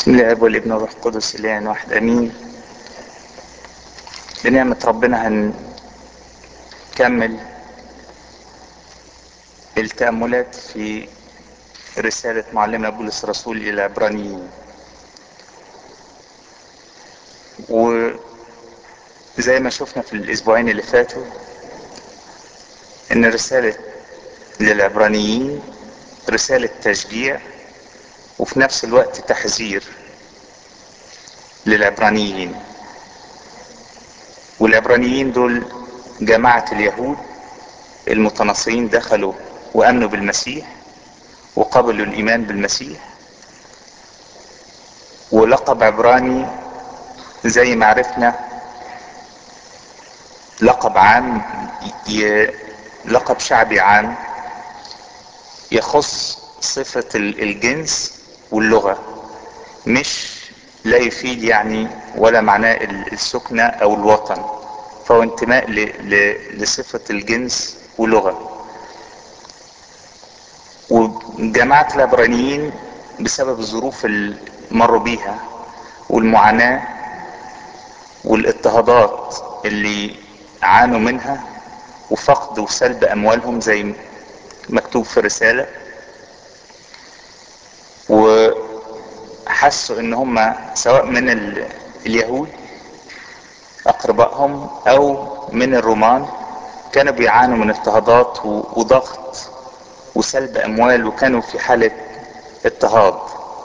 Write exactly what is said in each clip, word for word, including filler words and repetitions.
بسم الله الاب والابن والروح القدس الاله واحد امين. بنعمة ربنا هنكمل التأملات في رسالة معلمنا بولس الرسول الى العبرانيين، وزي ما شفنا في الاسبوعين اللي فاتوا ان رسالة للعبرانيين رسالة تشجيع وفي نفس الوقت تحذير للعبرانيين. والعبرانيين دول جماعة اليهود المتنصرين دخلوا وامنوا بالمسيح وقبلوا الايمان بالمسيح، ولقب عبراني زي ما عرفنا لقب عام، ي... لقب شعبي عام يخص صفة الجنس واللغة، مش لا يفيد يعني ولا معناه السكنة او الوطن، فهو انتماء ل... ل... لصفة الجنس واللغة. وجماعة العبرانيين بسبب الظروف اللي مروا بيها والمعاناة والاضطهادات اللي عانوا منها وفقد وسلب اموالهم زي مكتوب في الرسالة، وحسوا ان هم سواء من ال... اليهود اقربائهم او من الرومان كانوا بيعانوا من اضطهادات وضغط وسلب اموال، وكانوا في حالة اضطهاد،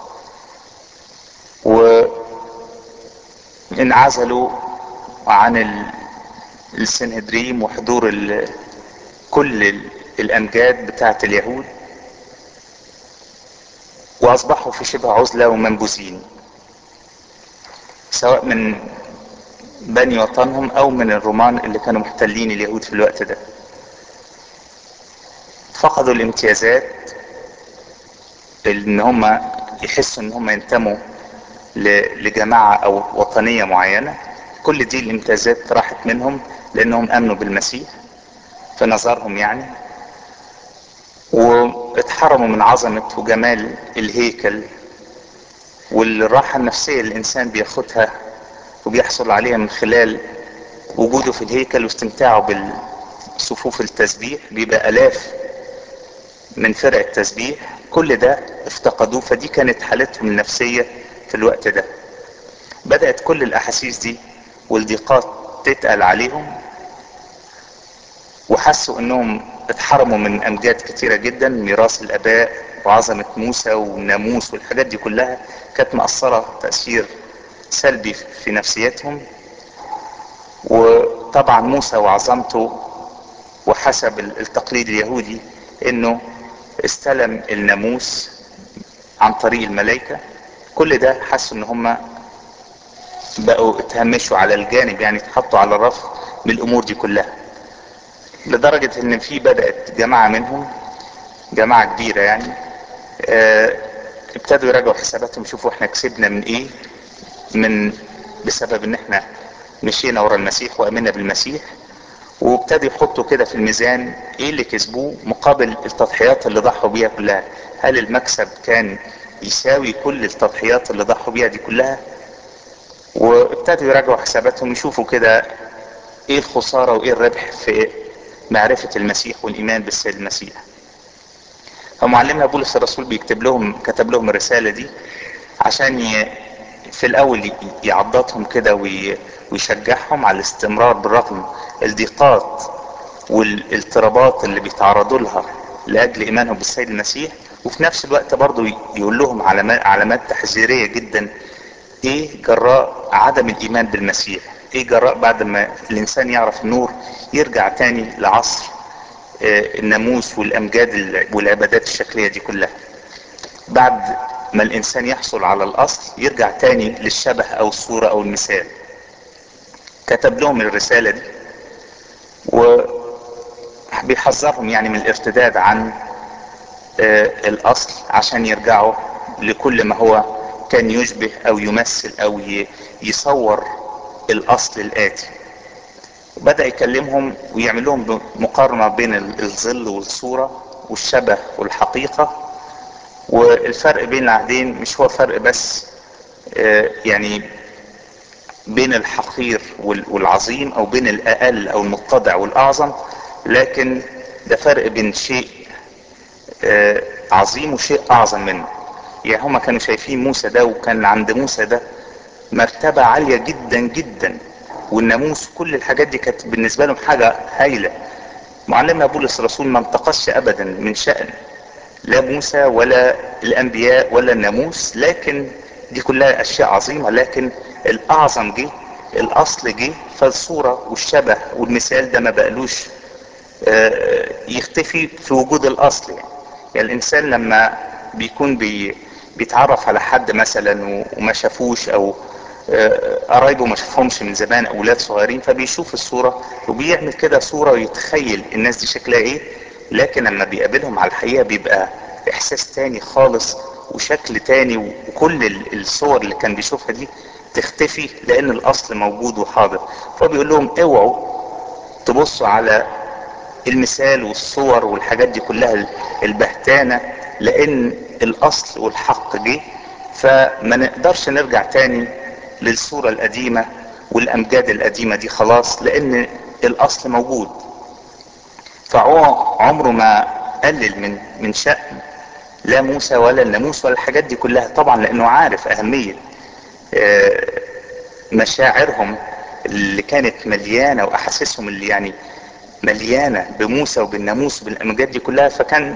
وانعزلوا عن السنهدريم وحضور ال... كل ال... الامجاد بتاعت اليهود، واصبحوا في شبه عزلة ومنبوذين سواء من بني وطنهم او من الرومان اللي كانوا محتلين اليهود في الوقت ده. فقدوا الامتيازات ان هم يحسوا ان هم ينتموا لجماعة او وطنية معينة، كل دي الامتيازات راحت منهم لانهم امنوا بالمسيح في نظرهم يعني، واتحرموا من عظمة وجمال الهيكل والراحة النفسية اللي الانسان بياخدها وبيحصل عليها من خلال وجوده في الهيكل واستمتاعه بالصفوف التسبيح. بيبقى الاف من فرق التسبيح، كل ده افتقدوه، فدي كانت حالتهم النفسية في الوقت ده. بدأت كل الاحاسيس دي والضيقات تتقل عليهم، وحسوا انهم اتحرموا من امجاد كتيرة جدا، ميراث الاباء وعظمة موسى والناموس والحاجات دي كلها كانت مأثرة تأثير سلبي في نفسيتهم. وطبعا موسى وعظمته وحسب التقليد اليهودي انه استلم الناموس عن طريق الملائكة، كل ده حسوا ان هم بقوا اتهمشوا على الجانب، يعني اتحطوا على الرف من الامور دي كلها، لدرجة ان في بدأت جماعة منهم، جماعة كبيرة يعني، اه ابتدوا يراجعوا حساباتهم يشوفوا احنا كسبنا من ايه، من بسبب ان احنا مشينا ورا المسيح وامنا بالمسيح، وابتدوا يحطوا كده في الميزان ايه اللي كسبوه مقابل التضحيات اللي ضحوا بيها كلها. هل المكسب كان يساوي كل التضحيات اللي ضحوا بيها دي كلها؟ وابتدوا يراجعوا حساباتهم يشوفوا كده ايه الخسارة وايه الربح في معرفة المسيح والايمان بالسيد المسيح. فمعلمنا بولس الرسول بيكتب لهم كتب لهم الرسالة دي عشان ي... في الاول يعضدهم كده وي... ويشجعهم على الاستمرار بالرغم الضيقات والاضطرابات اللي بيتعرضوا لها لاجل ايمانهم بالسيد المسيح، وفي نفس الوقت برضو يقول لهم علامات, علامات تحذيرية جدا. ايه جراء عدم الايمان بالمسيح؟ ايه جراء بعد ما الانسان يعرف النور يرجع تاني لعصر الناموس والامجاد والعبادات الشكلية دي كلها؟ بعد ما الانسان يحصل على الاصل يرجع تاني للشبه او الصورة او المثال. كتب لهم الرسالة دي وبيحذرهم يعني من الارتداد عن الاصل عشان يرجعوا لكل ما هو كان يشبه او يمثل او يصور الاصل الاتي. بدأ يكلمهم ويعمل لهم مقارنة بين الظل والصورة والشبه والحقيقة، والفرق بين العهدين مش هو فرق بس يعني بين الحقير والعظيم، او بين الاقل او المتضع والاعظم، لكن ده فرق بين شيء عظيم وشيء اعظم منه. يعني هما كانوا شايفين موسى ده، وكان عند موسى ده مرتبة عالية جدا جدا، والناموس كل الحاجات دي كانت بالنسبة لهم حاجة هايلة. معلمنا بولس الرسول ما انتقصش ابدا من شأن لا موسى ولا الانبياء ولا الناموس، لكن دي كلها اشياء عظيمة، لكن الاعظم جه، الاصل جه، فالصورة والشبه والمثال ده ما بقلوش يختفي في وجود الاصل. يعني, يعني الانسان لما بيكون بي بيتعرف على حد مثلا وما شافوش، او قرايبه ما شافهمش من زمان، اولاد صغيرين، فبيشوف الصورة وبيعمل كده صورة ويتخيل الناس دي شكلها ايه، لكن لما بيقابلهم على الحقيقة بيبقى احساس تاني خالص وشكل تاني، وكل الصور اللي كان بيشوفها دي تختفي لان الاصل موجود وحاضر. فبيقول لهم اوعوا تبصوا على المثال والصور والحاجات دي كلها البهتانة، لان الاصل والحق جه، فما نقدرش نرجع تاني للصورة القديمة والامجاد القديمة دي خلاص، لان الاصل موجود. فعمره ما قلل من من شأن لا موسى ولا الناموس ولا الحاجات دي كلها، طبعا لانه عارف اهمية مشاعرهم اللي كانت مليانة، واحاسيسهم اللي يعني مليانة بموسى وبالناموس وبالامجاد دي كلها، فكان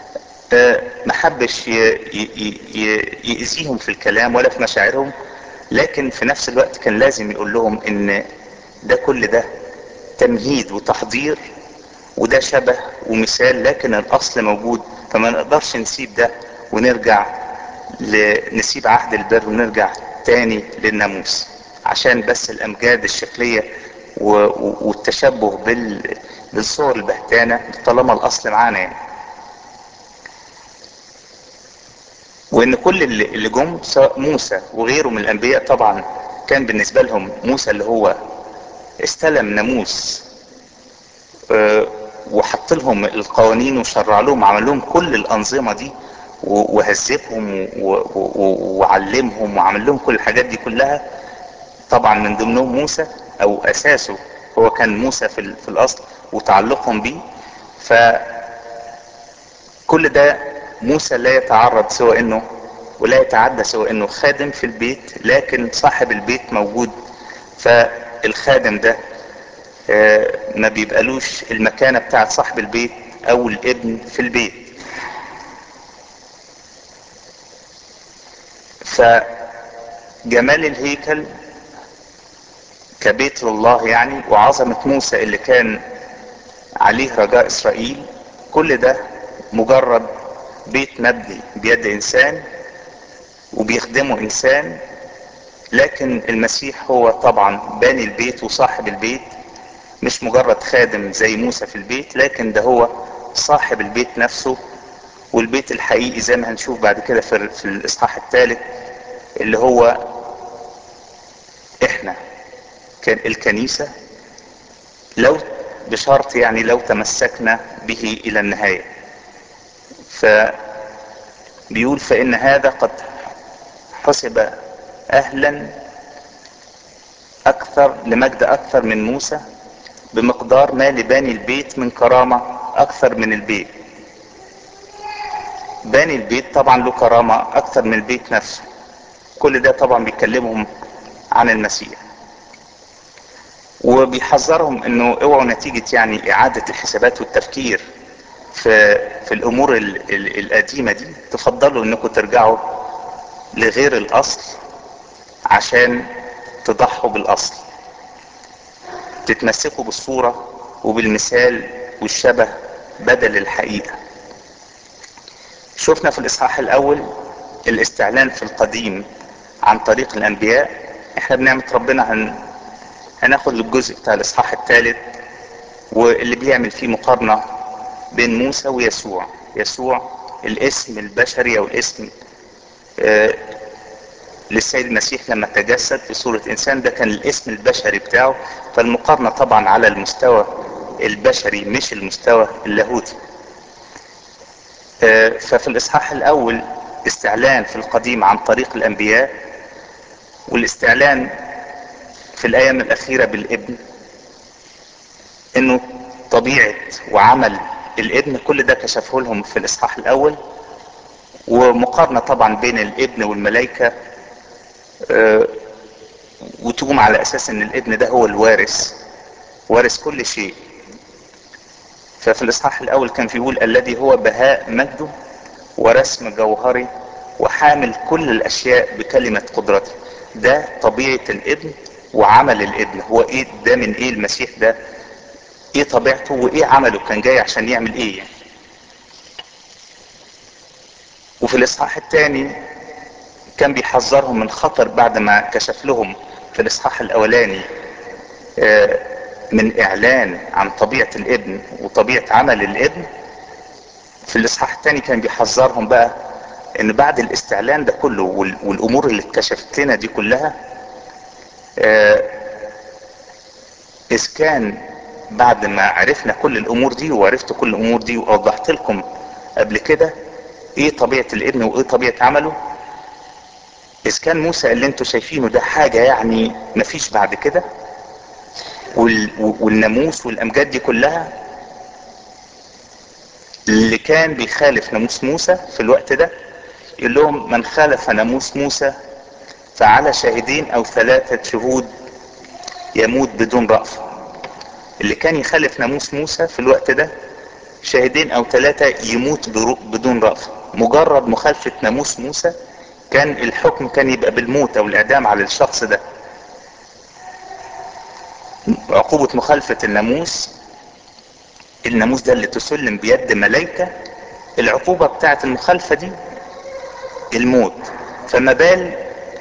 محبش يأذيهم في الكلام ولا في مشاعرهم، لكن في نفس الوقت كان لازم يقول لهم ان ده كل ده تمهيد وتحضير، وده شبه ومثال، لكن الاصل موجود. فما نقدرش نسيب ده ونرجع نسيب عهد البر ونرجع تاني للناموس عشان بس الامجاد الشكلية والتشبه بالصور البهتانة، طالما الاصل معانا يعني. وان كل اللي جم سواء موسى وغيره من الانبياء، طبعا كان بالنسبة لهم موسى اللي هو استلم ناموس وحط لهم القوانين وشرع لهم، عمل لهم كل الانظمة دي وهذبهم وعلمهم وعمل لهم كل الحاجات دي كلها. طبعا من ضمنهم موسى، او اساسه هو كان موسى في, في الاصل وتعلقهم بيه. فكل ده موسى لا يتعرض سوى انه ولا يتعدى سوى انه خادم في البيت، لكن صاحب البيت موجود. فالخادم ده ما بيبقالوش المكانة بتاعت صاحب البيت او الابن في البيت. فجمال الهيكل كبيت لله يعني، وعظمة موسى اللي كان عليه رجاء اسرائيل، كل ده مجرد بيت مبني بيد انسان وبيخدمه انسان، لكن المسيح هو طبعا باني البيت وصاحب البيت، مش مجرد خادم زي موسى في البيت، لكن ده هو صاحب البيت نفسه. والبيت الحقيقي زي ما هنشوف بعد كده في, في الاصحاح الثالث اللي هو احنا كان الكنيسة، لو بشرط يعني لو تمسكنا به الى النهاية. فبيقول فان هذا قد حسب اهلا اكثر لمجد اكثر من موسى، بمقدار ما لباني البيت من كرامة اكثر من البيت. باني البيت طبعا له كرامة اكثر من البيت نفسه. كل ده طبعا بيكلمهم عن المسيح، وبيحذرهم انه اوعوا نتيجة يعني اعادة الحسابات والتفكير في في الامور ال ال القديمة دي تفضلوا انكم ترجعوا لغير الاصل عشان تضحوا بالاصل، تتمسكوا بالصورة وبالمثال والشبه بدل الحقيقة. شفنا في الاصحاح الاول الاستعلان في القديم عن طريق الانبياء. احنا بنعمة ربنا هن هناخد الجزء بتاع الاصحاح الثالث واللي بيعمل فيه مقارنة بين موسى ويسوع. يسوع الاسم البشري او الاسم آه للسيد المسيح لما تجسد في صورة انسان، ده كان الاسم البشري بتاعه. فالمقارنة طبعا على المستوى البشري مش المستوى اللاهوتي. آه ففي الاصحاح الاول استعلان في القديم عن طريق الانبياء، والاستعلان في الايام الاخيرة بالابن، انه طبيعة وعمل الابن كل ده كشفه لهم في الاصحاح الاول، ومقارنة طبعا بين الابن والملائكة، آه، وتقوم على اساس ان الابن ده هو الوارث، وارث كل شيء. ففي الاصحاح الاول كان بيقول الذي هو بهاء مجده ورسم جوهري وحامل كل الاشياء بكلمة قدرته. ده طبيعة الابن وعمل الابن. هو ايه ده؟ من ايه المسيح ده؟ ايه طبيعته وايه عمله؟ كان جاي عشان يعمل ايه يعني؟ وفي الاصحاح الثاني كان بيحذرهم من خطر بعد ما كشف لهم في الاصحاح الاولاني من اعلان عن طبيعة الابن وطبيعة عمل الابن. في الاصحاح الثاني كان بيحذرهم بقى ان بعد الاستعلان ده كله والامور اللي اتكشفت لنا دي كلها، اذ كان بعد ما عرفنا كل الامور دي وعرفت كل الامور دي ووضحت لكم قبل كده ايه طبيعة الابن وايه طبيعة عمله، اذ كان موسى اللي انتوا شايفينه ده حاجة يعني مفيش بعد كده، والناموس والامجاد دي كلها اللي كان بيخالف ناموس موسى في الوقت ده، يقول لهم من خالف ناموس موسى فعلى شاهدين او ثلاثة شهود يموت بدون رأفة. اللي كان يخالف ناموس موسى في الوقت ده شاهدين او ثلاثة يموت بدون رأفة. مجرد مخالفة ناموس موسى كان الحكم كان يبقى بالموت او الاعدام على الشخص ده. عقوبة مخالفة الناموس، الناموس ده اللي تسلم بيد ملايكة، العقوبة بتاعت المخالفة دي الموت. فما بال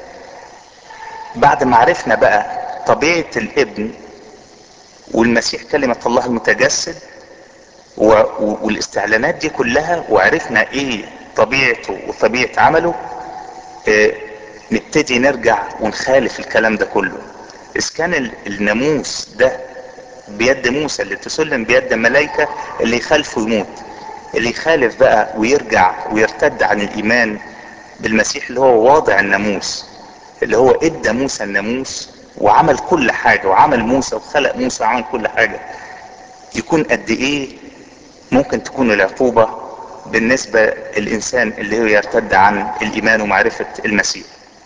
بعد ما عرفنا بقى طبيعة الابن والمسيح كلمة الله المتجسد والاستعلانات دي كلها، وعرفنا ايه طبيعته وطبيعة عمله، اه نبتدي نرجع ونخالف الكلام ده كله. اذا كان الناموس ده بيد موسى اللي تسلم بيد ملايكة، اللي يخالفه يموت. اللي يخالف بقى ويرجع ويرتد عن الايمان بالمسيح اللي هو واضع الناموس، اللي هو ادى موسى الناموس وعمل كل حاجة، وعمل موسى وخلق موسى وعمل كل حاجة، يكون قد ايه ممكن تكون العقوبة بالنسبة للإنسان اللي هو يرتد عن الإيمان ومعرفة المسيح.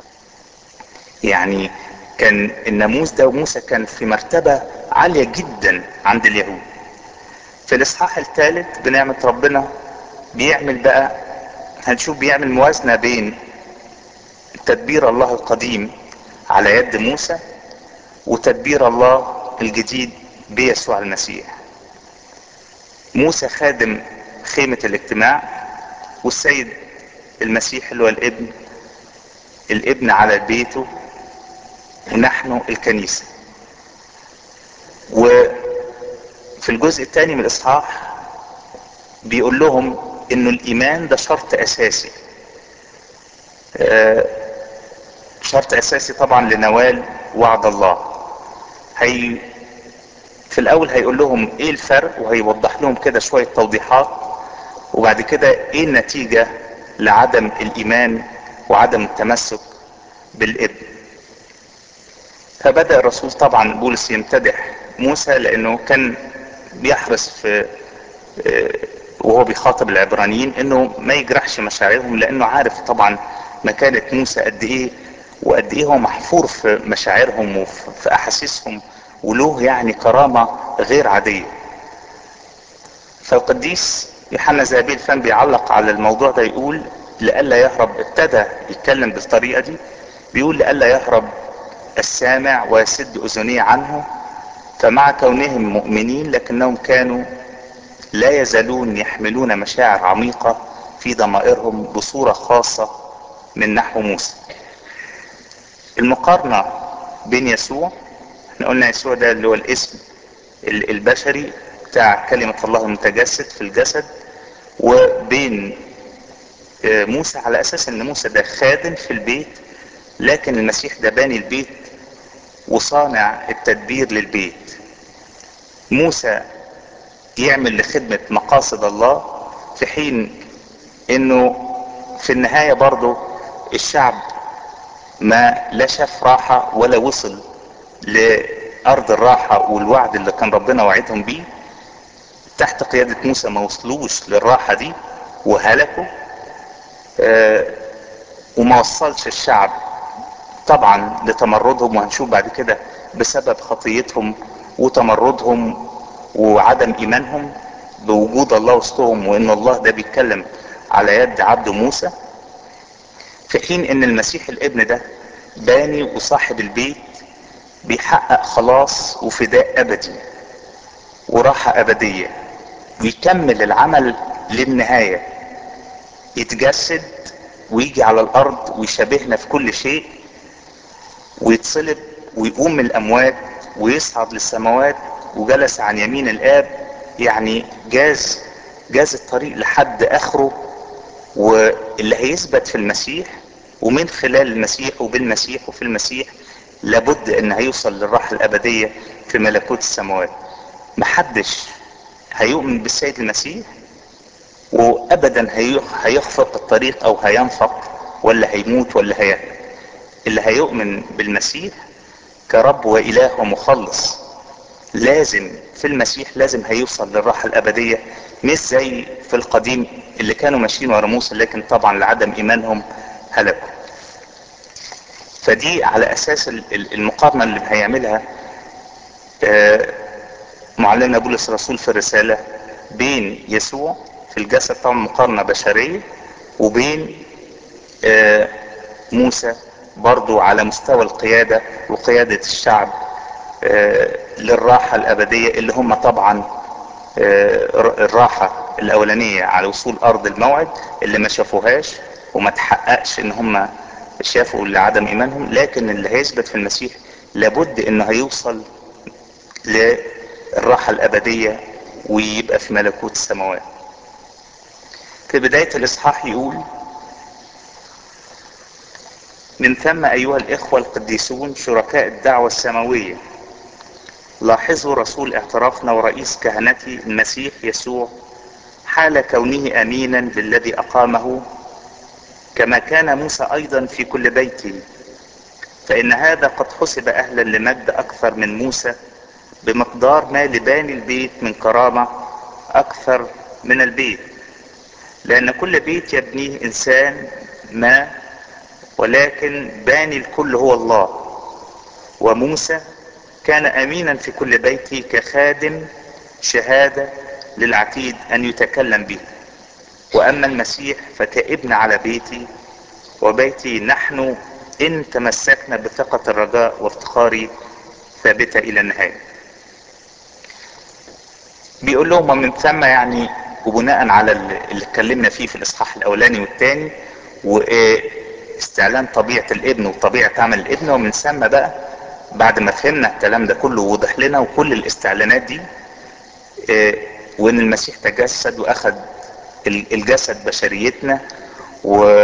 يعني كان الناموس ده وموسى كان في مرتبة عالية جدا عند اليهود. في الإصحاح الثالث بنعمة ربنا بيعمل بقى، هنشوف بيعمل موازنة بين تدبير الله القديم على يد موسى وتدبير الله الجديد بيسوع المسيح. موسى خادم خيمة الاجتماع، والسيد المسيح اللي هو الابن الابن على بيته، ونحن الكنيسة. وفي الجزء الثاني من الاصحاح بيقول لهم انه الايمان ده شرط اساسي، شرط اساسي طبعا لنوال وعد الله. هي في الاول هيقول لهم ايه الفرق، وهيوضح لهم كده شوية توضيحات، وبعد كده ايه النتيجة لعدم الايمان وعدم التمسك بالابن. فبدأ الرسول طبعا بولس يمتدح موسى لانه كان بيحرص في وهو بيخاطب العبرانيين انه ما يجرحش مشاعرهم، لانه عارف طبعا مكانة موسى قد ايه، وقد ايه هو محفور في مشاعرهم وفي احاسيسهم، وله يعني كرامة غير عادية. فالقديس يوحنا ذهبي الفم بيعلق على الموضوع ده، يقول لئلا يهرب، ابتدى يتكلم بالطريقة دي، بيقول لئلا يهرب السامع ويسد اذنيه عنه، فمع كونهم مؤمنين لكنهم كانوا لا يزالون يحملون مشاعر عميقة في ضمائرهم بصورة خاصة من نحو موسى. المقارنة بين يسوع، احنا قلنا يسوع ده اللي هو الاسم البشري بتاع كلمة الله المتجسد في الجسد، وبين موسى على اساس ان موسى ده خادم في البيت، لكن المسيح ده باني البيت وصانع التدبير للبيت. موسى يعمل لخدمة مقاصد الله، في حين انه في النهاية برضو الشعب ما لا شاف راحة ولا وصل لأرض الراحة والوعد اللي كان ربنا وعدهم بيه. تحت قيادة موسى ما وصلوش للراحة دي وهلكوا. آه وما وصلش الشعب طبعا لتمردهم، وهنشوف بعد كده بسبب خطيتهم وتمردهم وعدم ايمانهم بوجود الله وسطهم، وان الله ده بيتكلم على يد عبده موسى. في حين ان المسيح الابن ده باني وصاحب البيت بيحقق خلاص وفداء ابدي وراحة ابدية، ويكمل العمل للنهاية، يتجسد ويجي على الارض ويشابهنا في كل شيء، ويتصلب ويقوم من الاموات ويصعد للسماوات وجلس عن يمين الاب. يعني جاز جاز الطريق لحد اخره، واللي هيثبت في المسيح ومن خلال المسيح وبالمسيح وفي المسيح لابد ان هيوصل للراحة الابدية في ملكوت السماوات. محدش هيؤمن بالسيد المسيح وابدا هيخفق الطريق او هينفق ولا هيموت ولا هيهلك. اللي هيؤمن بالمسيح كرب واله ومخلص لازم في المسيح لازم هيوصل للراحة الابدية، مش زي في القديم اللي كانوا ماشيين ورا موسى لكن طبعا لعدم ايمانهم هلكوا. فدي على اساس المقارنة اللي هيعملها معلمنا بولس الرسول في الرسالة بين يسوع في الجسد، طبعا مقارنة بشرية، وبين موسى برضو على مستوى القيادة وقيادة الشعب للراحة الابدية، اللي هم طبعا الراحة الاولانية على وصول ارض الموعد اللي ما شافوهاش وما تحققش ان هم شافوا لعدم ايمانهم، لكن اللي هيثبت في المسيح لابد انه هيوصل للراحة الابدية ويبقى في ملكوت السماوات. في بداية الاصحاح يقول: من ثم ايها الاخوة القديسون شركاء الدعوة السماوية، لاحظوا رسول اعترافنا ورئيس كهنتي المسيح يسوع حال كونه امينا للذي اقامه، كما كان موسى ايضا في كل بيته، فان هذا قد حسب اهلا لمجد اكثر من موسى، بمقدار ما لباني البيت من كرامة اكثر من البيت، لان كل بيت يبنيه انسان ما، ولكن باني الكل هو الله. وموسى كان امينا في كل بيته كخادم شهادة للعتيد ان يتكلم به، واما المسيح فكابن على بيتي وبيتي نحن ان تمسكنا بثقة الرجاء وافتخاري ثابتة الى النهاية. بيقول لهم ومن ثم، يعني وبناء على اللي اتكلمنا فيه في الاصحاح الاولاني والثاني واستعلان طبيعة الابن وطبيعة عمل الابن، ومن ثم بقى بعد ما فهمنا الكلام ده كله ووضح لنا وكل الاستعلانات دي، وان المسيح تجسد واخد الجسد بشريتنا و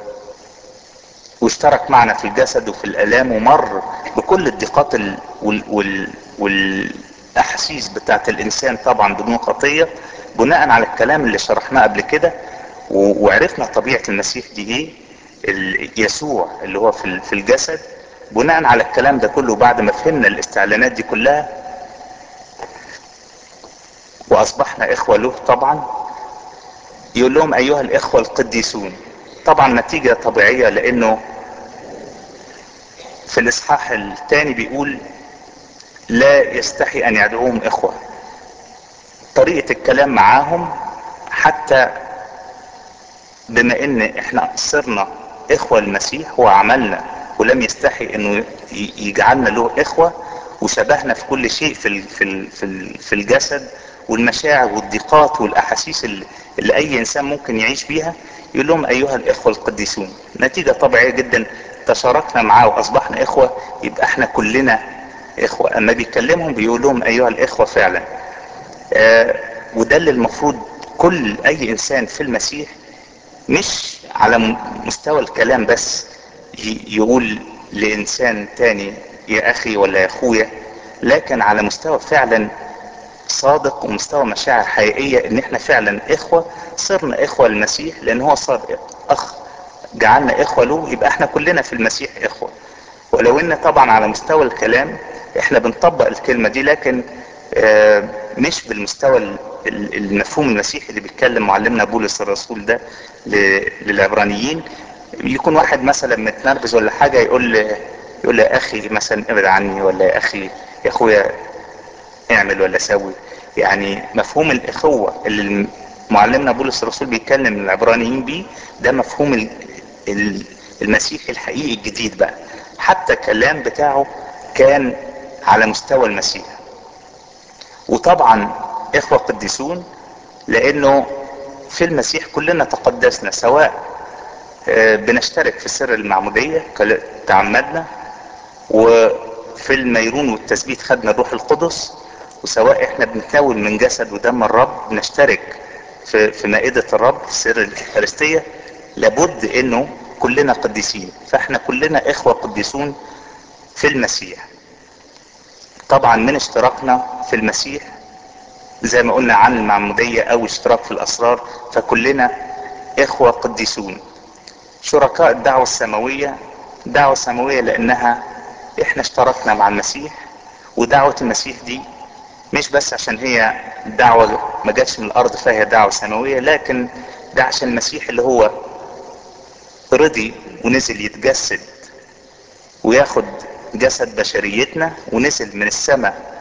واشترك معنا في الجسد وفي الالام ومر بكل الضيقات ال... وال... وال... والاحاسيس بتاعت الانسان طبعا بدون خطية. بناء على الكلام اللي شرحناه قبل كده و... وعرفنا طبيعة المسيح دي ايه، ال... يسوع اللي هو في في الجسد. بناء على الكلام ده كله بعد ما فهمنا الاستعلانات دي كلها واصبحنا اخوة له، طبعا يقول لهم ايها الاخوة القديسون، طبعا نتيجة طبيعية، لانه في الاصحاح الثاني بيقول لا يستحي ان يدعوهم اخوة. طريقة الكلام معاهم حتى بما ان احنا صرنا اخوة المسيح هو عملنا ولم يستحي انه يجعلنا له اخوة، وشبهنا في كل شيء في في في الجسد والمشاعر والضيقات والاحاسيس اللي, اللي اي انسان ممكن يعيش بيها. يقول لهم ايها الاخوة القديسون، نتيجة طبيعية جدا تشاركنا معاه واصبحنا اخوة، يبقى احنا كلنا اخوة. اما بيكلمهم بيقول لهم ايها الاخوة فعلا. آه وده اللي المفروض كل اي انسان في المسيح مش على مستوى الكلام بس يقول لانسان تاني يا اخي ولا يا اخويا، لكن على مستوى فعلا صادق ومستوى مشاعر حقيقية ان احنا فعلا اخوة. صرنا اخوة المسيح لان هو صار اخ جعلنا اخوة له، يبقى احنا كلنا في المسيح اخوة. ولو ان طبعا على مستوى الكلام احنا بنطبق الكلمة دي، لكن آه مش بالمستوى المفهوم المسيحي اللي بيتكلم معلمنا بولس الرسول ده للعبرانيين. يكون واحد مثلا متنرفز ولا حاجة يقول يقول يا اخي مثلا ابعد عني، ولا يا اخي يا اخويا اعمل ولا سوي. يعني مفهوم الاخوة اللي معلمنا بولس الرسول بيتكلم العبرانيين بيه، ده مفهوم المسيحي الحقيقي الجديد بقى. حتى الكلام بتاعه كان على مستوى المسيح. وطبعا اخوة قديسون، لانه في المسيح كلنا تقدسنا، سواء بنشترك في سر المعمودية تعمدنا، وفي الميرون والتثبيت خدنا الروح القدس، وسواء احنا بنتناول من جسد ودم الرب بنشترك في, في مائدة الرب في سر الإفخارستية، لابد انه كلنا قديسين. فاحنا كلنا اخوة قديسون في المسيح. طبعا من اشتراكنا في المسيح زي ما قلنا عن المعمودية او اشتراك في الاسرار، فكلنا اخوة قديسون شركاء الدعوة السماوية. دعوة سماوية لانها احنا اشتركنا مع المسيح، ودعوة المسيح دي مش بس عشان هي دعوة ما جاتش من الارض فهي دعوة سماوية، لكن ده عشان المسيح اللي هو رضي ونزل يتجسد وياخد جسد بشريتنا، ونزل من السماء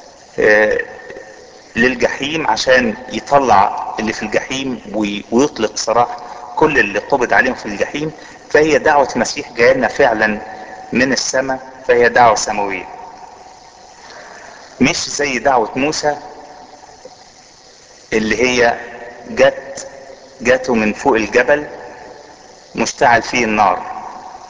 للجحيم عشان يطلع اللي في الجحيم ويطلق سراح كل اللي قبض عليهم في الجحيم. فهي دعوة المسيح جايه لنا فعلا من السماء، فهي دعوة سماوية، مش زي دعوة موسى اللي هي جت جاته من فوق الجبل مشتعل فيه النار.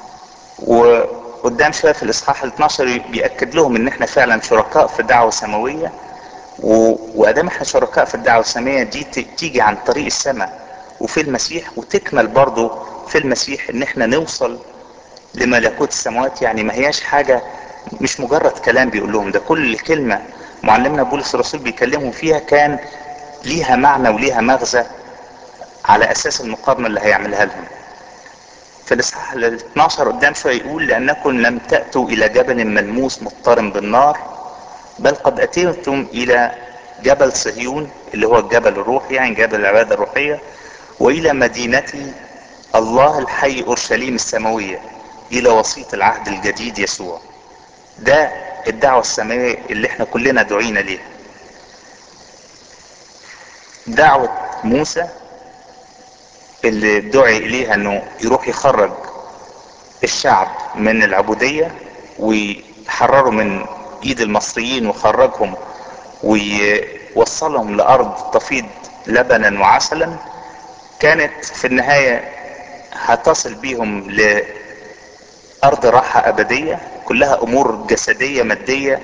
وقدام شوية في الاصحاح الاثناشر بيأكد لهم ان احنا فعلا شركاء في دعوة سماوية، وادام احنا شركاء في الدعوة السماوية دي تيجي عن طريق السماء وفي المسيح، وتكمل برضو في المسيح ان احنا نوصل لملكوت السماوات. يعني ما هياش حاجة، مش مجرد كلام بيقول لهم، ده كل كلمة معلمنا بولس الرسول بيكلمهم فيها كان ليها معنى وليها مغزى على اساس المقارنة اللي هيعملها لهم. في الاصحاح ال اثناشر قدام شوية يقول لانكم لم تأتوا الى جبل ملموس مضطرم بالنار، بل قد اتيتم الى جبل صهيون اللي هو الجبل الروحي، يعني جبل العبادة الروحية، والى مدينة الله الحي اورشليم السماوية، الى وسيط العهد الجديد يسوع. ده الدعوة السماوية اللي احنا كلنا دعينا ليها. دعوة موسى اللي دعي اليها انه يروح يخرج الشعب من العبودية ويحرروا من ايد المصريين وخرجهم ويوصلهم لارض تفيض لبنا وعسلا، كانت في النهاية هتصل بيهم لارض راحة ابدية كلها امور جسدية مادية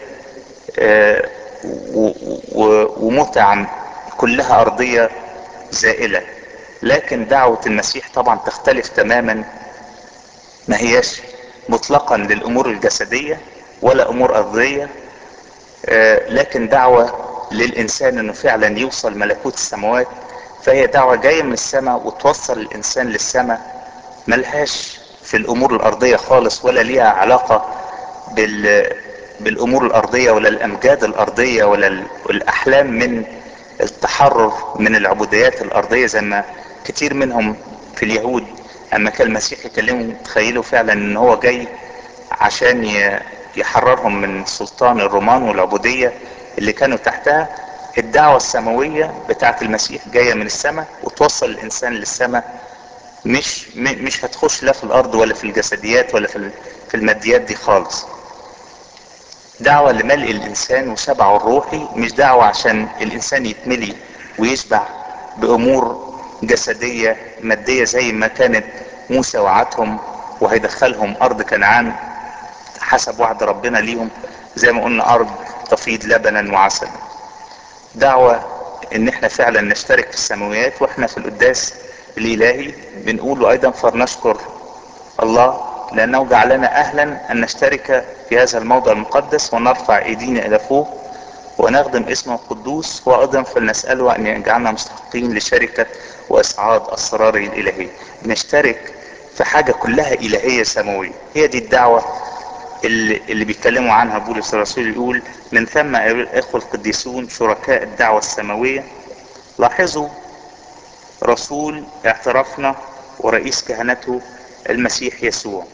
ومتع كلها ارضية زائلة. لكن دعوة المسيح طبعا تختلف تماما، ما هياش مطلقا للامور الجسدية ولا امور ارضية، لكن دعوة للانسان انه فعلا يوصل ملكوت السماوات. فهي دعوة جاية من السماء وتوصل الانسان للسماء، ملهاش في الامور الارضية خالص، ولا ليها علاقة بال بالامور الارضية ولا الامجاد الارضية ولا الاحلام من التحرر من العبوديات الارضية، زي ما كتير منهم في اليهود اما كان المسيح يكلمهم تخيلوا فعلا ان هو جاي عشان يحررهم من سلطان الرومان والعبودية اللي كانوا تحتها. الدعوة السماوية بتاعت المسيح جاية من السماء وتوصل الانسان للسماء، مش مش هتخش لا في الارض ولا في الجسديات ولا في في الماديات دي خالص. دعوة لملء الانسان وشبعه الروحي، مش دعوة عشان الانسان يتملي ويشبع بامور جسدية مادية زي ما كانت موسى وعدهم وهيدخلهم ارض كنعان حسب وعد ربنا ليهم، زي ما قلنا ارض تفيض لبنا وعسلا. دعوة ان احنا فعلا نشترك في السماويات، واحنا في القداس الالهي بنقول ايضا فلنشكر الله لانه جعلنا اهلا ان نشترك في هذا الموضع المقدس ونرفع ايدينا الى فوق ونخدم اسمه القدوس، وايضا فلنسأله ان يجعلنا مستحقين لشركة واسعاد اسراره الالهية. نشترك في حاجة كلها إلهية سماوية. هي دي الدعوة اللي, اللي بيتكلموا عنها بولس الرسول، يقول من ثم أيها الإخوة القديسون شركاء الدعوة السماوية لاحظوا رسول اعترافنا ورئيس كهنته المسيح يسوع.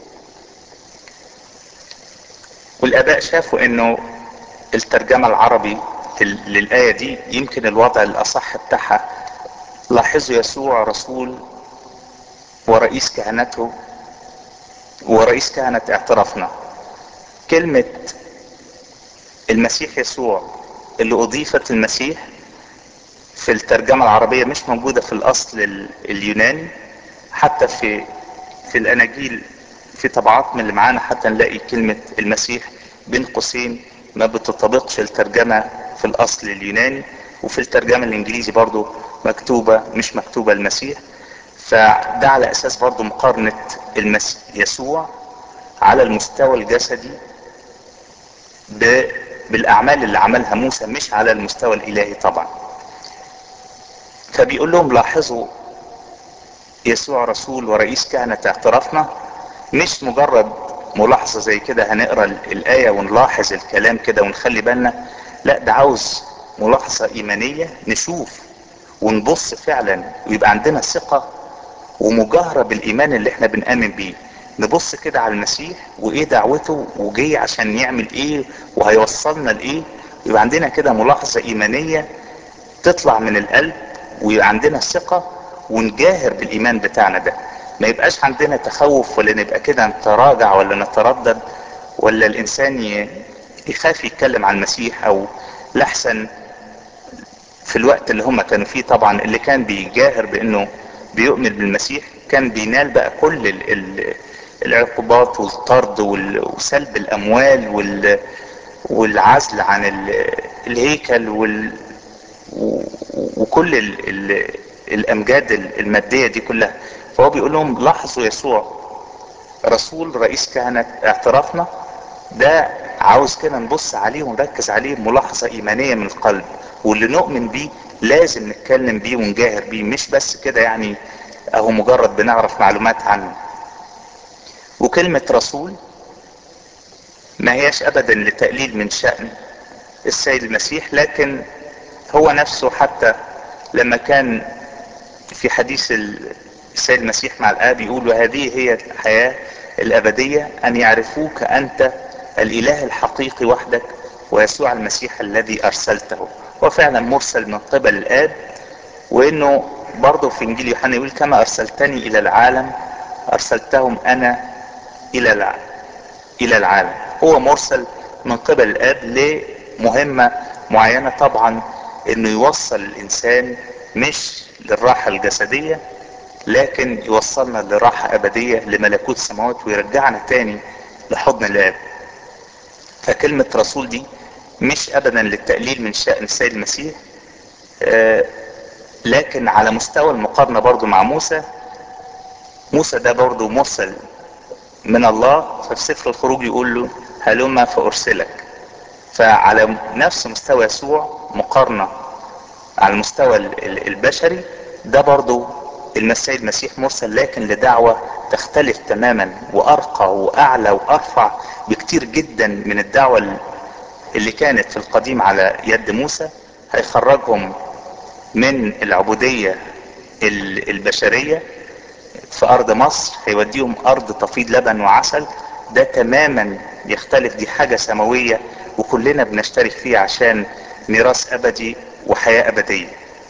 والآباء شافوا انه الترجمة العربي للآية دي يمكن الوضع الأصح بتاعها لاحظوا يسوع رسول ورئيس كهنته ورئيس كهنة اعترافنا. كلمة المسيح يسوع اللي أضيفت المسيح في الترجمة العربية مش موجودة في الأصل اليوناني، حتى في في الأناجيل في طبعات من اللي معانا حتى نلاقي كلمة المسيح بين قوسين ما بتطبقش الترجمة في الأصل اليوناني، وفي الترجمة الإنجليزي برضو مكتوبة مش مكتوبة المسيح. فده على أساس برضو مقارنة المسيح يسوع على المستوى الجسدي بالأعمال اللي عملها موسى، مش على المستوى الإلهي طبعا. فبيقول لهم لاحظوا يسوع رسول ورئيس كهنة اعترافنا، مش مجرد ملاحظة زي كده هنقرأ الآية ونلاحظ الكلام كده ونخلي بالنا، لا ده عاوز ملاحظة إيمانية نشوف ونبص فعلا ويبقى عندنا ثقة ومجاهرة بالإيمان اللي احنا بنآمن بيه. نبص كده على المسيح وإيه دعوته وجاي عشان يعمل إيه وهيوصلنا لإيه، يبقى عندنا كده ملاحظة إيمانية تطلع من القلب ويبقى عندنا ثقة ونجاهر بالإيمان بتاعنا ده. ما يبقاش عندنا تخوف ولا نبقى كده نتراجع ولا نتردد، ولا الإنسان يخاف يتكلم عن المسيح، أو لحسن في الوقت اللي هم كانوا فيه طبعا اللي كان بيجاهر بأنه بيؤمن بالمسيح كان بينال بقى كل ال ال العقوبات والطرد وسلب الأموال والعزل عن الهيكل وال وكل ال ال الامجاد المادية دي كلها. فهو بيقول لهم لاحظوا يسوع رسول رئيس كهنة اعترافنا، ده عاوز كده نبص عليه ونركز عليه ملاحظة ايمانية من القلب، واللي نؤمن بيه لازم نتكلم بيه ونجاهر بيه، مش بس كده يعني اهو مجرد بنعرف معلومات عنه. وكلمة رسول ما هياش ابدا لتقليل من شأن السيد المسيح، لكن هو نفسه حتى لما كان في حديث السيد المسيح مع الآب يقول وهذه هي الحياة الأبدية أن يعرفوك أنت الإله الحقيقي وحدك ويسوع المسيح الذي أرسلته. وفعلا مرسل من قبل الآب، وإنه برضه في إنجيل يوحنا يقول كما أرسلتني إلى العالم أرسلتهم أنا إلى إلى العالم. هو مرسل من قبل الآب لمهمة معينة طبعا، إنه يوصل الإنسان مش للراحة الجسدية لكن يوصلنا لراحة أبدية لملكوت السماوات ويرجعنا تاني لحضن الآب. فكلمة رسول دي مش أبدا للتقليل من شأن السيد المسيح، آه لكن على مستوى المقارنة برضو مع موسى. موسى ده برضو مرسل من الله، ففي سفر الخروج يقول له هلما فأرسلك. فعلى نفس مستوى يسوع مقارنة على المستوى البشري ده برضو السيد المسيح مرسل، لكن لدعوة تختلف تماما وارقى واعلى وارفع بكتير جدا من الدعوة اللي كانت في القديم على يد موسى. هيخرجهم من العبودية البشرية في ارض مصر، هيوديهم ارض تفيض لبن وعسل. ده تماما يختلف، دي حاجة سماوية وكلنا بنشترك فيها عشان ميراث ابدي وحياة ابدية.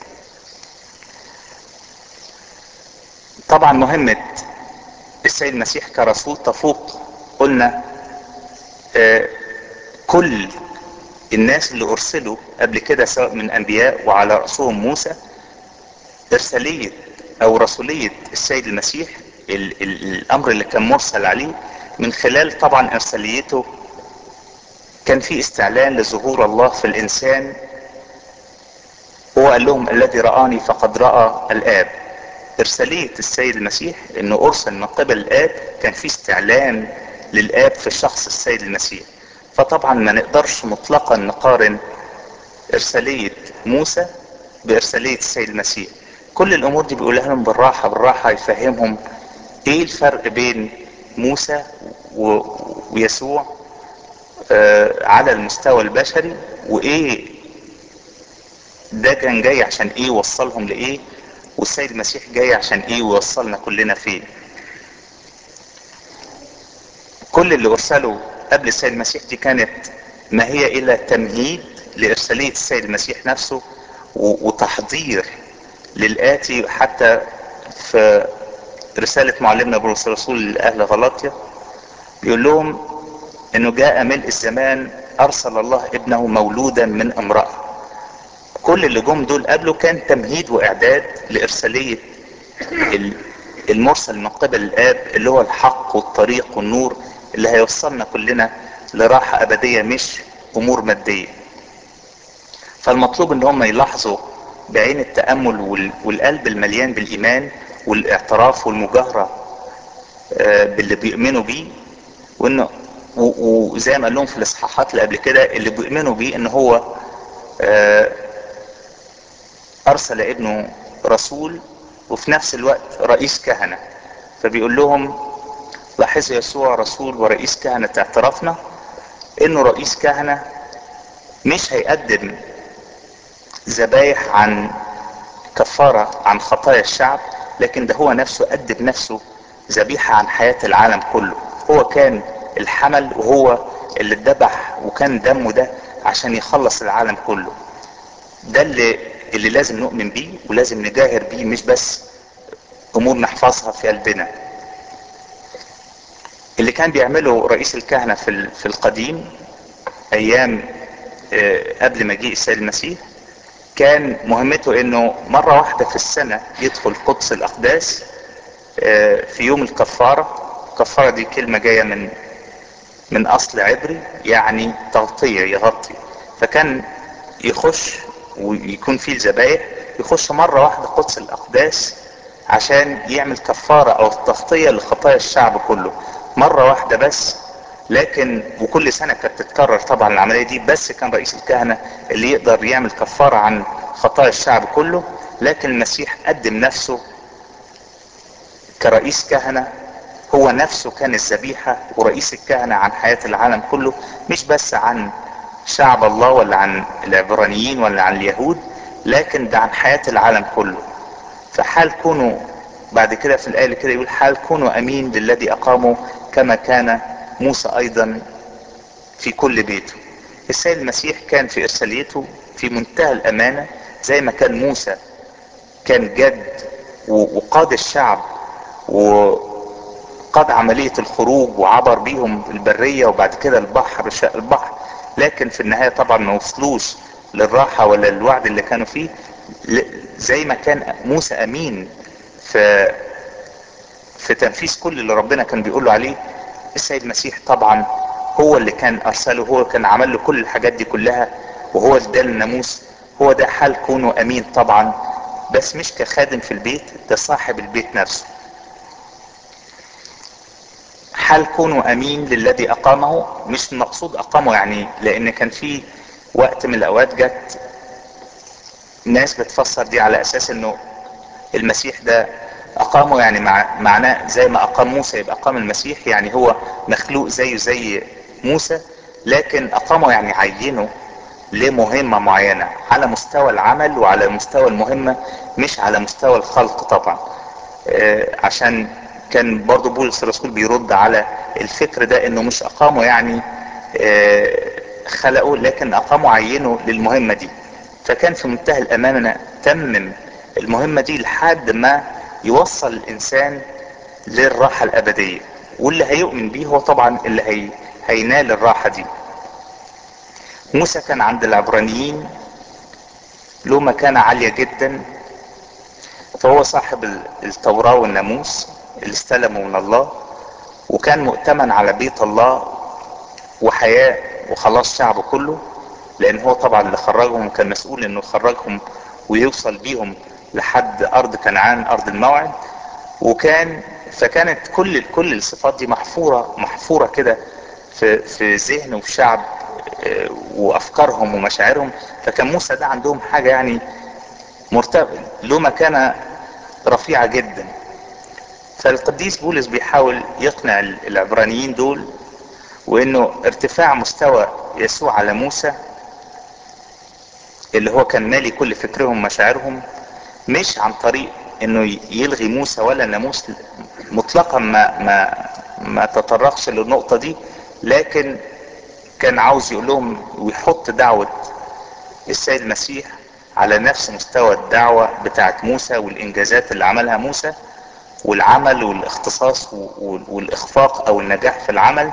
طبعا مهمة السيد المسيح كرسول تفوق قلنا آه كل الناس اللي ارسلوا قبل كده سواء من انبياء وعلى رأسهم موسى. ارسالية او رسولية السيد المسيح ال ال الامر اللي كان مرسل عليه من خلال طبعا ارساليته كان في استعلان لظهور الله في الانسان. هو قال لهم الذي رآني فقد رأى الآب. ارسالية السيد المسيح انه ارسل من قبل الآب كان في استعلان للآب في شخص السيد المسيح. فطبعا ما نقدرش مطلقا نقارن ارسالية موسى بارسالية السيد المسيح. كل الامور دي بيقولها لهم بالراحة بالراحة يفهمهم ايه الفرق بين موسى و... ويسوع آه على المستوى البشري، وايه ده كان جاي عشان ايه وصلهم لايه، والسيد المسيح جاي عشان ايه ويوصلنا كلنا فين. كل اللي ارسلوا قبل السيد المسيح دي كانت ما هي الا تمهيد لارسالية السيد المسيح نفسه وتحضير للآتي. حتى في رسالة معلمنا بولس الرسول لأهل غلاطيا بيقول لهم انه جاء ملء الزمان ارسل الله ابنه مولودا من امرأة. كل اللي جم دول قبله كان تمهيد واعداد لارسالية المرسل من قبل الاب، اللي هو الحق والطريق والنور اللي هيوصلنا كلنا لراحة ابدية مش امور مادية. فالمطلوب ان هم يلاحظوا بعين التأمل والقلب المليان بالايمان والاعتراف والمجاهرة باللي بيؤمنوا بيه، وانه وزي ما قال لهم في الاصحاحات اللي قبل كده اللي بيؤمنوا بيه ان هو ارسل ابنه رسول وفي نفس الوقت رئيس كهنة. فبيقول لهم لاحظوا يسوع رسول ورئيس كهنة اعترافنا، انه رئيس كهنة مش هيقدم ذبايح عن كفارة عن خطايا الشعب، لكن ده هو نفسه قدم نفسه ذبيحة عن حياة العالم كله. هو كان الحمل وهو اللي اتذبح، وكان دمه ده عشان يخلص العالم كله. ده اللي اللي لازم نؤمن بيه ولازم نجاهر بيه، مش بس امور نحفظها في قلبنا. اللي كان بيعمله رئيس الكهنة في في القديم ايام قبل مجيء السيد المسيح، كان مهمته انه مرة واحدة في السنة يدخل قدس الاقداس في يوم الكفارة. الكفارة دي كلمة جاية من من اصل عبري يعني تغطية، يغطي. فكان يخش ويكون فيه الذبايح، يخش مرة واحدة قدس الاقداس عشان يعمل كفارة او تغطية لخطايا الشعب كله مرة واحدة بس. لكن وكل سنة كانت تتكرر طبعا العملية دي، بس كان رئيس الكهنة اللي يقدر يعمل كفارة عن خطايا الشعب كله. لكن المسيح قدم نفسه كرئيس كهنة، هو نفسه كان الذبيحة ورئيس الكهنة عن حياة العالم كله، مش بس عن شعب الله ولا عن العبرانيين ولا عن اليهود، لكن ده عن حياة العالم كله. فحال كونوا بعد كده في الآية كده يقول حال كونوا أمين للذي أقاموا كما كان موسى أيضا في كل بيته. السيد المسيح كان في إرساليته في منتهى الأمانة، زي ما كان موسى كان جد وقاد الشعب وقاد عملية الخروج وعبر بيهم البرية وبعد كده البحر شق البحر، لكن في النهاية طبعا ما وصلوش للراحة ولا الوعد اللي كانوا فيه. زي ما كان موسى أمين في في تنفيذ كل اللي ربنا كان بيقوله عليه، السيد المسيح طبعا هو اللي كان ارسله، هو كان عمل له كل الحاجات دي كلها، وهو اللي اداله الناموس. هو ده حال كونه امين طبعا، بس مش كخادم في البيت، ده صاحب البيت نفسه. حال كونه امين للذي اقامه، مش مقصود اقامه يعني، لان كان في وقت من الاوقات جت ناس بتفسر دي على اساس انه المسيح ده اقامه يعني مع معناه زي ما اقام موسى يبقى اقام المسيح، يعني هو مخلوق زيه زي موسى. لكن اقامه يعني عينه لمهمة معينة على مستوى العمل وعلى مستوى المهمة، مش على مستوى الخلق طبعا. آه عشان كان برضو بولس الرسول بيرد على الفكر ده، انه مش اقامه يعني آه خلقه، لكن اقامه عينه للمهمة دي. فكان في منتهى الامانة تمم المهمة دي لحد ما يوصل الانسان للراحة الابدية، واللي هيؤمن بيه هو طبعا اللي هي هينال الراحة دي. موسى كان عند العبرانيين له مكانة عالية جدا، فهو صاحب التوراة والناموس اللي استلموا من الله، وكان مؤتمن على بيت الله وحياة وخلاص شعبه كله، لان هو طبعا اللي خرجهم كان مسؤول انه يخرجهم ويوصل بيهم لحد ارض كنعان ارض الموعد. وكان فكانت كل كل الصفات دي محفورة محفورة كده في في ذهن وفي شعب وافكارهم ومشاعرهم. فكان موسى ده عندهم حاجة يعني مرتبط له مكانة رفيعة جدا. فالقديس بولس بيحاول يقنع العبرانيين دول، وانه ارتفاع مستوى يسوع على موسى اللي هو كان مالي كل فكرهم ومشاعرهم، مش عن طريق انه يلغي موسى ولا ناموس مطلقا، ما ما ما تطرقش للنقطة دي، لكن كان عاوز يقول لهم ويحط دعوة السيد المسيح على نفس مستوى الدعوة بتاعت موسى والانجازات اللي عملها موسى، والعمل والاختصاص والاخفاق او النجاح في العمل،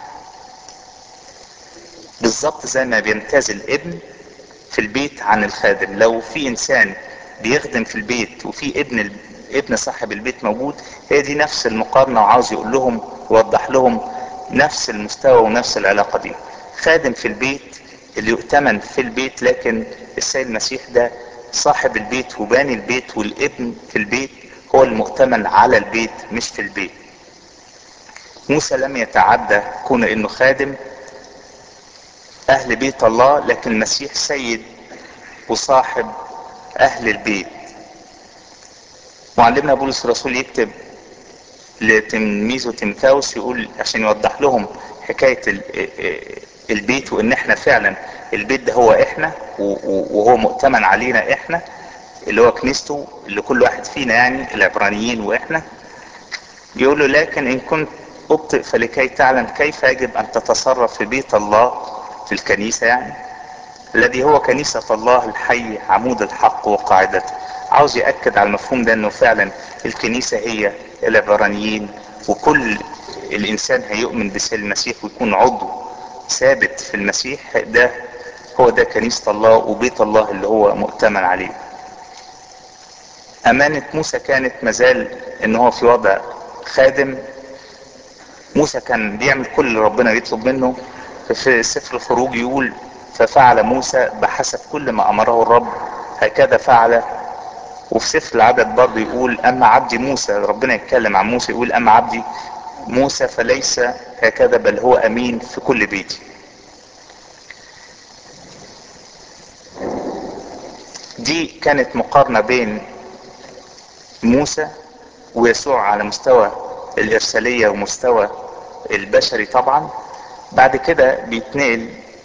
بالظبط زي ما بيمتاز الابن في البيت عن الخادم. لو في انسان بيخدم في البيت وفي ابن ابن صاحب البيت موجود، هي دي نفس المقارنة، وعاوز يقول لهم يوضح لهم نفس المستوى ونفس العلاقة دي. خادم في البيت اللي يؤتمن في البيت، لكن السيد المسيح ده صاحب البيت وباني البيت، والابن في البيت هو المؤتمن على البيت مش في البيت. موسى لم يتعدى كون انه خادم اهل بيت الله، لكن المسيح سيد وصاحب اهل البيت. معلمنا بولس الرسول يكتب لتلميذه تيموثاوس يقول عشان يوضح لهم حكاية البيت، وان احنا فعلا البيت ده هو احنا، وهو مؤتمن علينا احنا اللي هو كنيسته، اللي كل واحد فينا يعني العبرانيين واحنا. يقول له لكن ان كنت ابطئ فلكي تعلم كيف يجب ان تتصرف في بيت الله، في الكنيسة يعني، الذي هو كنيسة الله الحي عمود الحق وقاعدته. عاوز يأكد على المفهوم ده، انه فعلا الكنيسة هي العبرانيين، وكل الانسان هيؤمن بسيد المسيح ويكون عضو ثابت في المسيح، ده هو ده كنيسة الله وبيت الله اللي هو مؤتمن عليه. امانة موسى كانت مازال ان هو في وضع خادم. موسى كان بيعمل كل اللي ربنا يطلب منه. في سفر الخروج يقول ففعل موسى بحسب كل ما امره الرب هكذا فعل. وفي سفر العدد برضه يقول اما عبدي موسى، ربنا يتكلم عن موسى يقول اما عبدي موسى فليس هكذا بل هو امين في كل بيتي. دي كانت مقارنة بين موسى ويسوع على مستوى الارسالية ومستوى البشري طبعا. بعد كده بيتنقل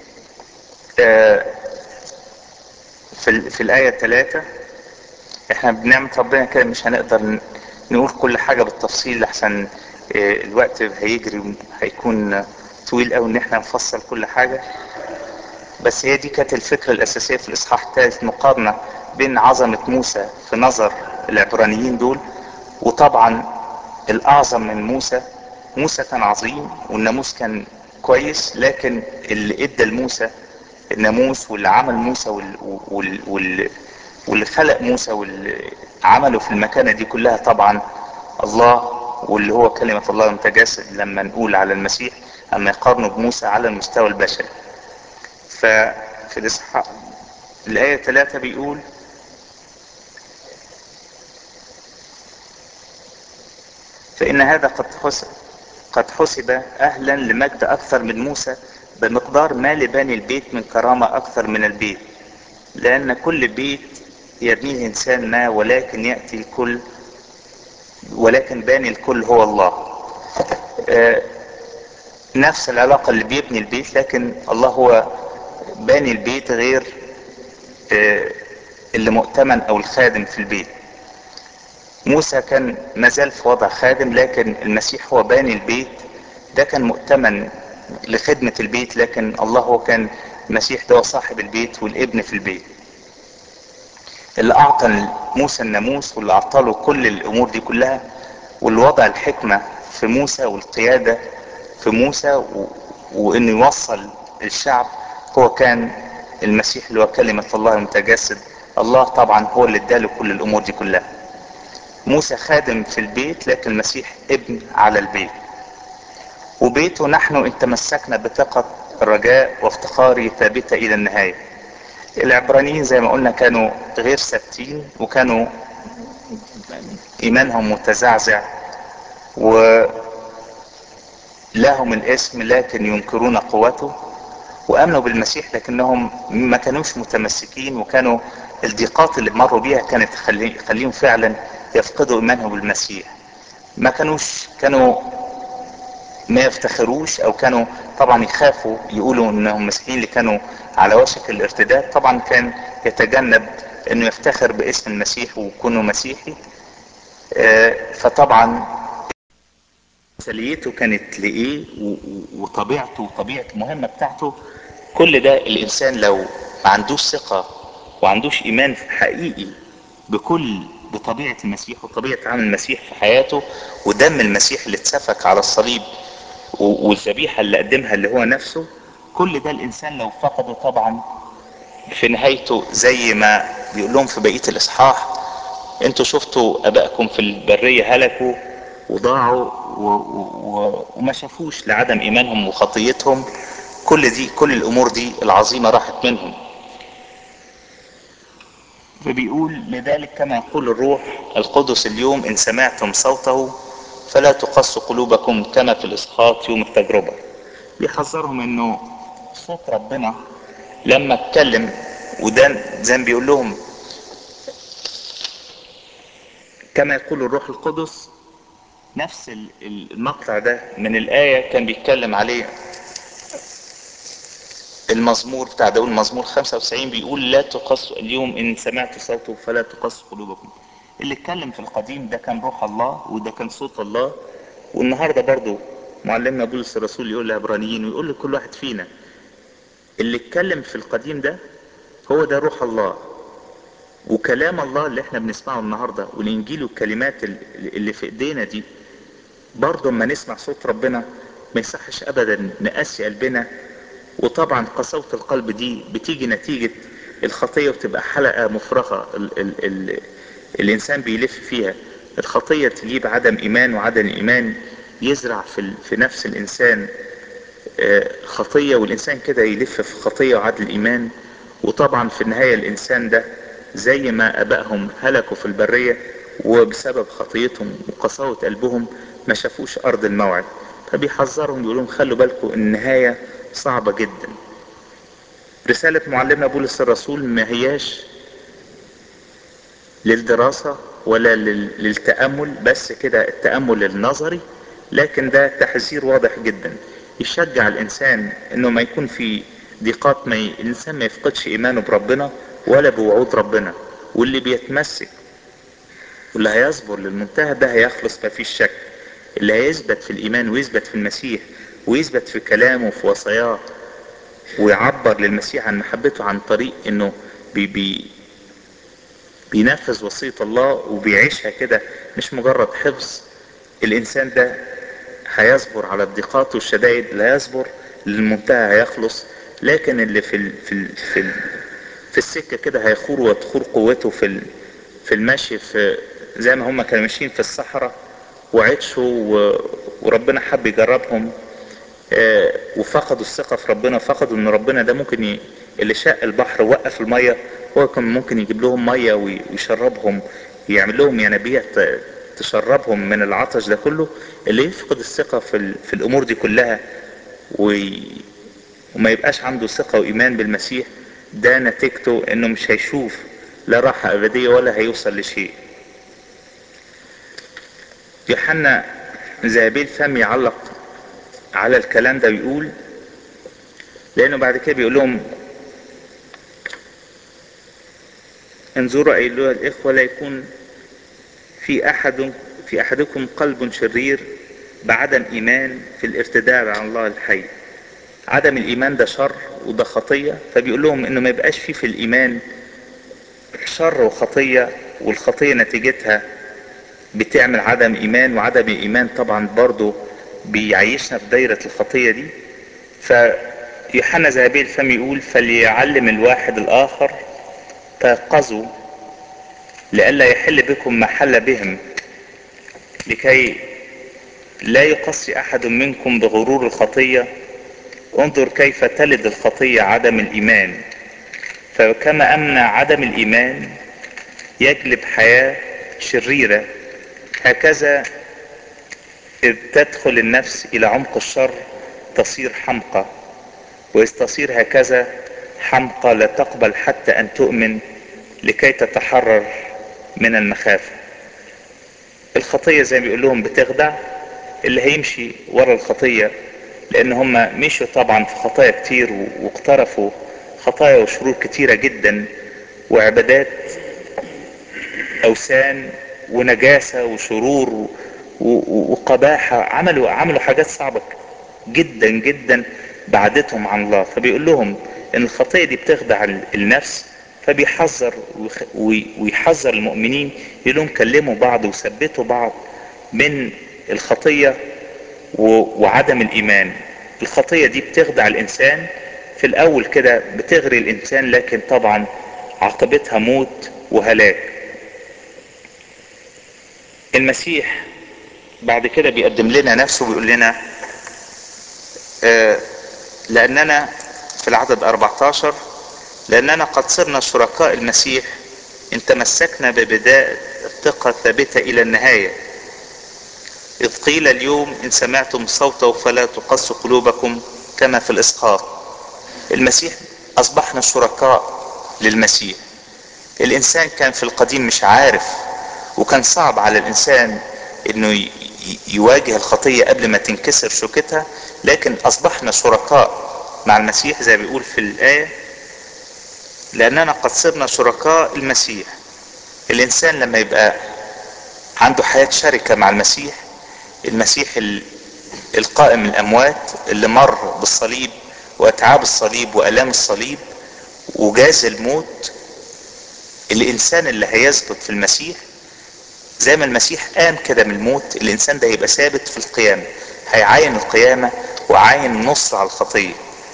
في, في الآية ثلاثة. احنا بنعمة ربنا كده مش هنقدر نقول كل حاجة بالتفصيل لحسن الوقت هيجري هيكون طويل قوي ان احنا نفصل كل حاجة، بس هي دي كانت الفكرة الاساسية في الاصحاح الثالث، مقارنة بين عظمة موسى في نظر العبرانيين دول، وطبعا الاعظم من موسى. موسى كان عظيم والناموس كان كويس، لكن اللي ادى لموسى الناموس واللي عمل موسى وال... وال... وال... واللي خلق موسى واللي عمله في المكانة دي كلها طبعا الله، واللي هو كلمة الله المتجسد لما نقول على المسيح، اما يقارنه بموسى على المستوى البشري. ففي الاصحاح الآية ثلاثة بيقول فإن هذا قد حسب قد حسب أهلا لمجد أكثر من موسى بمقدار ما لباني البيت من كرامة أكثر من البيت، لأن كل بيت يبنيه إنسان ما، ولكن يأتي الكل ولكن باني الكل هو الله. آه نفس العلاقة اللي بيبني البيت، لكن الله هو باني البيت غير آه اللي مؤتمن أو الخادم في البيت. موسى كان مازال في وضع خادم، لكن المسيح هو باني البيت، ده كان مؤتمن لخدمة البيت، لكن الله هو كان المسيح ده صاحب البيت والابن في البيت اللي اعطى موسى الناموس، واللي اعطى له كل الامور دي كلها، واللي وضع الحكمة في موسى والقيادة في موسى و... وانه يوصل الشعب هو كان المسيح اللي هو كلمة الله المتجسد. الله طبعا هو اللي اداله كل الامور دي كلها. موسى خادم في البيت، لكن المسيح ابن على البيت. وبيته نحن ان تمسكنا بثقة الرجاء وافتخاره ثابتة الى النهاية. العبرانيين زي ما قلنا كانوا غير ثابتين، وكانوا ايمانهم متزعزع، ولهم الاسم لكن ينكرون قوته، وامنوا بالمسيح لكنهم ما كانوش متمسكين، وكانوا الضيقات اللي مروا بيها كانت تخليهم فعلا يفقدوا ايمانهم بالمسيح. ما كانوش كانوا ما يفتخروش، او كانوا طبعا يخافوا يقولوا انهم مسيحيين اللي كانوا على وشك الارتداد. طبعا كان يتجنب انه يفتخر باسم المسيح ويكونوا مسيحي. فطبعا مثاليته كانت لايه وطبيعته وطبيعة المهمة بتاعته. كل ده الانسان لو ما عندوش ثقة وعندوش ايمان حقيقي بكل بطبيعة المسيح وطبيعة عمل المسيح في حياته ودم المسيح اللي اتسفك على الصليب والذبيحة اللي قدمها اللي هو نفسه، كل ده الانسان لو فقده طبعا في نهايته زي ما بيقول لهم في بقية الاصحاح: انتوا شفتوا ابائكم في البرية هلكوا وضاعوا و... و... وما شافوش لعدم ايمانهم وخطيتهم. كل دي كل الامور دي العظيمة راحت منهم. فبيقول: لذلك كما يقول الروح القدس اليوم ان سمعتم صوته فلا تقسوا قلوبكم كما في الاسقاط يوم التجربة. بيحذرهم انه صوت ربنا لما اتكلم، وده زي ما بيقول لهم كما يقول الروح القدس. نفس المقطع ده من الآية كان بيتكلم عليه المزمور بتاع داود، المزمور خمسة وتسعين، بيقول: لا تقسوا اليوم ان سمعت صوته فلا تقسوا قلوبكم. اللي اتكلم في القديم ده كان روح الله وده كان صوت الله. والنهارده برضو معلمنا بولس الرسول يقول لعبرانيين ويقول لكل واحد فينا: اللي اتكلم في القديم ده هو ده روح الله. وكلام الله اللي احنا بنسمعه النهارده والانجيل والكلمات اللي في ايدينا دي، برضو اما نسمع صوت ربنا ما يصحش ابدا نقاسي قلبنا. وطبعا قساوة القلب دي بتيجي نتيجة الخطية وتبقى حلقة مفرغة ال ال ال الانسان بيلف فيها. الخطية تجيب عدم ايمان، وعدم ايمان يزرع في, في نفس الانسان خطية، والانسان كده يلف في خطية وعدم ايمان. وطبعا في النهاية الانسان ده زي ما ابائهم هلكوا في البرية وبسبب خطيتهم وقساوة قلبهم ما شافوش ارض الموعد. فبيحذرهم يقولون: خلوا بالكم النهاية صعبة جدا. رسالة معلمنا بولس الرسول ما هياش للدراسة ولا للتأمل بس كده، التأمل النظري، لكن ده تحذير واضح جدا يشجع الانسان انه ما يكون في ضيقات، ما ي... الانسان ما يفقدش ايمانه بربنا ولا بوعود ربنا. واللي بيتمسك واللي هيصبر للمنتهى ده هيخلص ما فيش شك. اللي هيثبت في الايمان ويثبت في المسيح ويثبت في كلامه وفي وصاياه ويعبر للمسيح عن محبته عن طريق انه بي بي بينفذ وصية الله وبيعيشها كده، مش مجرد حفظ. الانسان ده هيصبر على الضيقات والشدائد، لا يصبر للمنتهى هيخلص. لكن اللي في ال في ال في, ال في السكة كده هيخور وتخور قوته في ال في المشي، في زي ما هم كانوا ماشيين في الصحراء وعطشوا وربنا حب يجربهم وفقدوا الثقة في ربنا، فقدوا ان ربنا ده ممكن ي... اللي شق البحر ووقف المية هو كان ممكن يجيب لهم مية ويشربهم، يعمل لهم ينابيع تشربهم من العطش ده كله. اللي يفقد الثقة في, ال... في الامور دي كلها وي... وما يبقاش عنده ثقة وايمان بالمسيح، ده نتيجته انه مش هيشوف لا راحة ابدية ولا هيوصل لشيء. يوحنا ذهبيل فم يعلق على الكلام ده ويقول، لانه بعد كده بيقول لهم: انظروا ايها الاخوة لا يكون في احد في احدكم قلب شرير بعدم ايمان في الارتداد عن الله الحي. عدم الايمان ده شر وده خطية. فبيقول لهم انه ما يبقاش فيه في الايمان شر وخطية، والخطية نتيجتها بتعمل عدم ايمان، وعدم الايمان طبعا برضو بيعيشنا في دايرة الخطية دي. فيوحنا ذهبي الفم يقول: فليعلم الواحد الاخر تيقظوا لئلا يحل بكم ما حل بهم، لكي لا يقصي احد منكم بغرور الخطية. انظر كيف تلد الخطية عدم الايمان، فكما ان عدم الايمان يجلب حياة شريرة، هكذا اذ تدخل النفس الى عمق الشر تصير حمقى، واذ تصير هكذا حمقى لا تقبل حتى ان تؤمن لكي تتحرر من المخافة. الخطية زي ما بيقول لهم بتخدع اللي هيمشي ورا الخطية، لان هم مشوا طبعا في خطايا كتير واقترفوا خطايا وشرور كتيرة جدا وعبادات اوثان ونجاسة وشرور و- و- وقباحة، عملوا عملوا حاجات صعبة جدا جدا بعدتهم عن الله. فبيقول لهم ان الخطية دي بتخدع ال- النفس، فبيحذر ويخ- وي- ويحذر المؤمنين، يقول لهم كلموا بعض وثبتوا بعض من الخطية و- وعدم الايمان. الخطية دي بتخدع الانسان في الاول كده، بتغري الانسان، لكن طبعا عاقبتها موت وهلاك. المسيح بعد كده بيقدم لنا نفسه ويقول لنا آه لاننا في العدد اربعتاشر لاننا قد صرنا شركاء المسيح ان تمسكنا ببداء الثقة الثابتة الى النهاية، اذ قيل اليوم ان سمعتم صوته فلا تقسوا قلوبكم كما في الاسقاط. المسيح اصبحنا شركاء للمسيح. الانسان كان في القديم مش عارف، وكان صعب على الانسان انه ي- ي- يواجه الخطية قبل ما تنكسر شوكتها، لكن اصبحنا شركاء مع المسيح زي ما بيقول في الآية لاننا قد صرنا شركاء المسيح. الانسان لما يبقى عنده حياة شركة مع المسيح، المسيح ال- القائم من الاموات اللي مر بالصليب واتعاب الصليب والام الصليب وجاز الموت، الانسان اللي هيثبت في المسيح زي ما المسيح قام كده من الموت، الانسان ده يبقى ثابت في القيامة، هيعاين القيامة وعاين النصر على الخطية.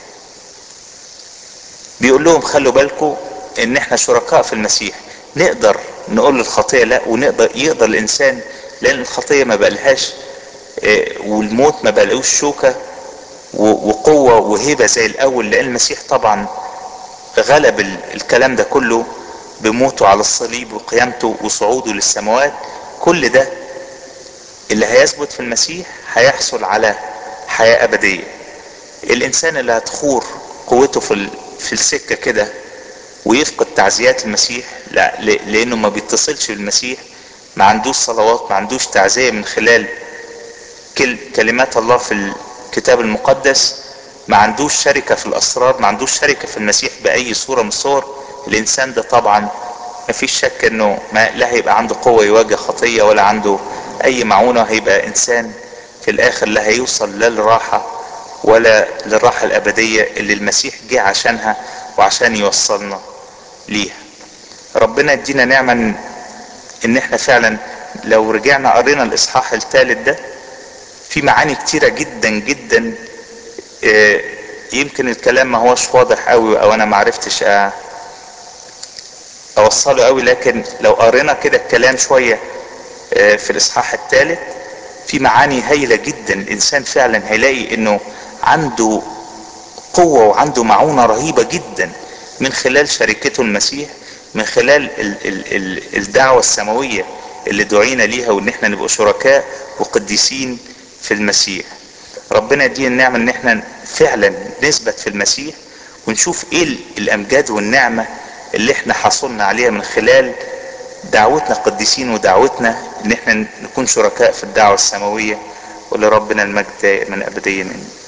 بيقول لهم خلوا بالكم ان احنا شركاء في المسيح، نقدر نقول للخطية لا، ونقدر يقدر الانسان، لان الخطية ما بقالهاش آه، والموت ما بقالهوش شوكة و- وقوة وهيبة زي الاول، لان المسيح طبعا غلب ال- الكلام ده كله بموته على الصليب وقيامته وصعوده للسماوات. كل ده اللي هيثبت في المسيح هيحصل على حياة ابدية. الانسان اللي هتخور قوته في ال- في السكة كده ويفقد تعزيات المسيح، لا ل- لانه ما بيتصلش بالمسيح، ما عندوش صلوات، ما عندوش تعزية من خلال كل كلمات الله في الكتاب المقدس، ما عندوش شركة في الاسرار، ما عندوش شركة في المسيح باي صورة من الصور، الانسان ده طبعا ما فيش شك انه ما لا هيبقى عنده قوة يواجه خطية ولا عنده اي معونة، هيبقى انسان في الاخر لا هيوصل لا للراحة ولا للراحة الابدية اللي المسيح جه عشانها وعشان يوصلنا ليها. ربنا يدينا نعمة ان إن احنا فعلا لو رجعنا قرينا الاصحاح الثالث ده في معاني كتيرة جدا جدا. آه، يمكن الكلام ما هوش واضح قوي او انا معرفتش آه، اوصله قوي، لكن لو قرينا كده الكلام شوية آه، في الاصحاح الثالث في معاني هايلة جدا. الانسان فعلا هيلاقي انه عنده قوة وعنده معونة رهيبة جدا من خلال شركته المسيح، من خلال ال ال ال الدعوة السماوية اللي دعينا ليها، وان احنا نبقى شركاء وقديسين في المسيح. ربنا يدينا النعمة ان احنا فعلا نثبت في المسيح ونشوف ايه ال- الامجاد والنعمة اللي احنا حصلنا عليها من خلال دعوتنا قديسين ودعوتنا ان احنا نكون شركاء في الدعوة السماوية. ولربنا المجد من ابديا.